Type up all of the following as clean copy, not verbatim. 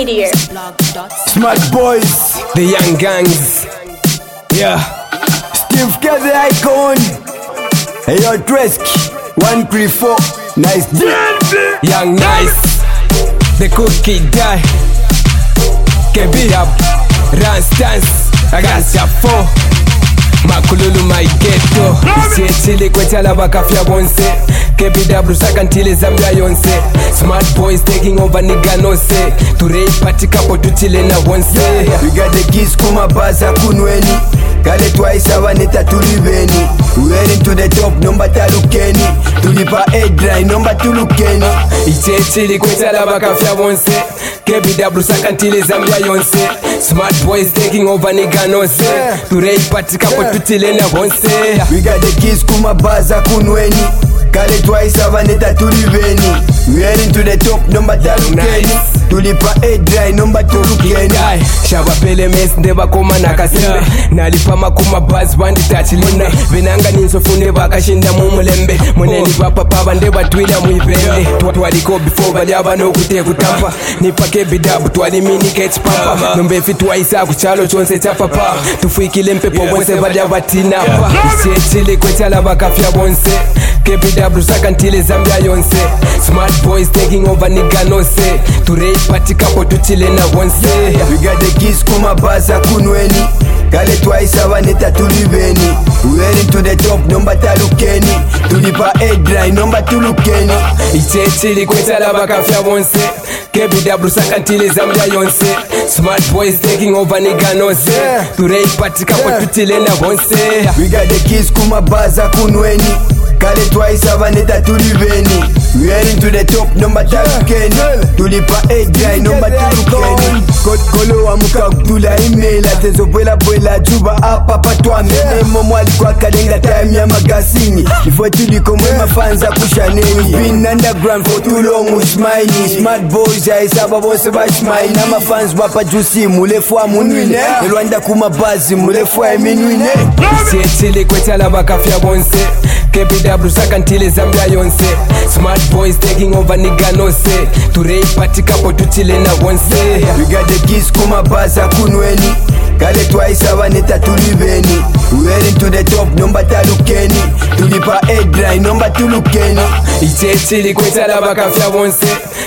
Media. Smart boys, the young gangs. Yeah. Steve K the icon. Hey yo Tresk 134. Nice D. Young nice. The cookie guy. KB up. Run stance. I got ya 4. Makululu my ghetto. Chile kwetala bakafya bonse. KBW sakantile Zambia yonse. Smart boys taking over nigga no say. Turei party kapo tuchile na once. We got the keys kuma baza kunweni. Kale twice avaneta tuliveni. We heading to the top number talukeni. Tulipa dry number tulukeni. Chile kwetala bakafya bonse. KBW sakantile Zambia yonse. Smart boys taking over nigga no say. Turei party kapo tuchile na once. We got the keys kuma baza kunweni. Kale twice avaneta tuliveni. We heading to the top number talukeni. Tulipa dry number tulukeni. Shabapele mes ndeba koma nakasembe. Nalipa makuma buzz bandi tachilina. Benanga ninsofune bakashinda mumulembe. Moneni papa bandeba twila muibende. Twaliko before balyaba no kute kutampa. Nipake bidabu twali mini catch papa. Nombe fitwaisa kuchalo chonse cha papa. Tufuikile mpepo bonse balyaba tinapa. Chile kwetala bakafya bonse. KBW sakantile Zambia yonse. Smart boys taking over nigga no say. Turei party kapo tuchile na once. We got the keys kuma baza kunweni. Kale twice avaneta tuliveni. We heading to the top number talukeni. Tulipa dry number tulukeni. Chile kwetala bakafya bonse. KBW sakantile Zambia yonse. Smart boys taking over nigga no say. Turei party kapo tuchile na once. We got the keys kuma baza kunweni. Kale twice avaneta tuliveni. We heading to the top number talukeni. Tulipa dry number tulukeni. Kolo wa muka kutula email. Atezo bwela bwela juba hapa patwa mene. Momo alikuwa kalenga time ya magazini. Before tuliko mwema fans akushaneni. Been underground for too long usmaini. Smart boys ya isaba bonse bashmaini. Nama fans wapa juicy mulefu wa munwine. Elwanda kuma bazi mulefu wa eminwine. Chile kwetala bakafya bonse. KBW sakantile Zambia yonse. Smart boys taking over nigga no say. Turei party kapo tuchile na once. We got the keys kuma baza kunweni. Kale twice avaneta tuliveni. We heading to the top number talukeni. Tulipa dry number tulukeni. Chile kwetala bakafya bonse.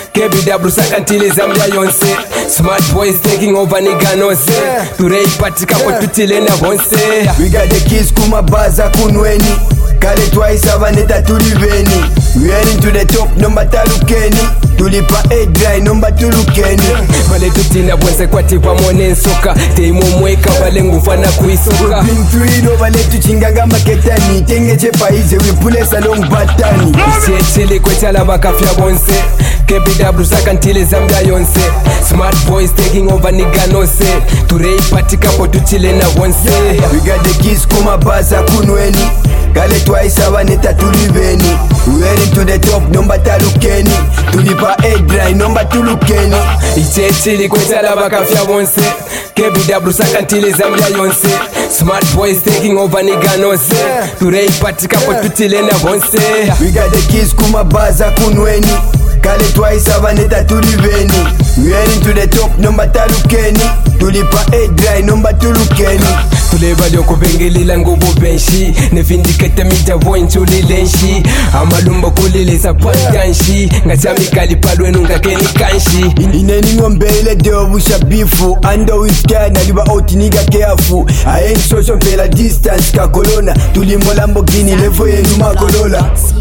KBW sakantile Zambia yonse. Smart boys taking over nigga no say. Turei party kapo tuchile na once. We got the keys kuma baza kunweni. Kale twice avaneta tuliveni. We heading to the top number talukeni. Tulipa dry number tulukeni. Vale tutina bwense kwati kwa mwone nsoka. Teimo mweka vale ngufana kuisoka. Pintuido vale tuchingaga maketani. Tengeche paize wipule salong batani. Chile kwetala bakafya bonse. KBW sakantile Zambia yonse. Smart boys taking over nigga no say. Turei party kapo tuchile na once. We got the keys kuma baza kunweni. Kale twice avaneta tuliveni. We heading to the top number talukeni. Tulipa dry number tulukeni. Chile kwetala bakafya bonse. KBW sakantile Zambia yonse. Smart boys taking over nigga no say. Turei party kapo tuchile na once. We got the keys kuma baza kunweni. Kale twice avaneta tuliveni. We heading to the top number talukeni. Tulipa dry number tulukeni. Tuleva lyoko bengelila ngubu benshi. Nefindikete mita voinchu lilenshi. Amalumba kulilisa pantanshi. Ngachamikali palwenu ngakeni kanshi. Ineni ngombele deobu shabifu. Ando wiska na liba oti niga keafu. Aeni social pela distance kakolona. Tulimbo Lamborghini levo yenu makolola.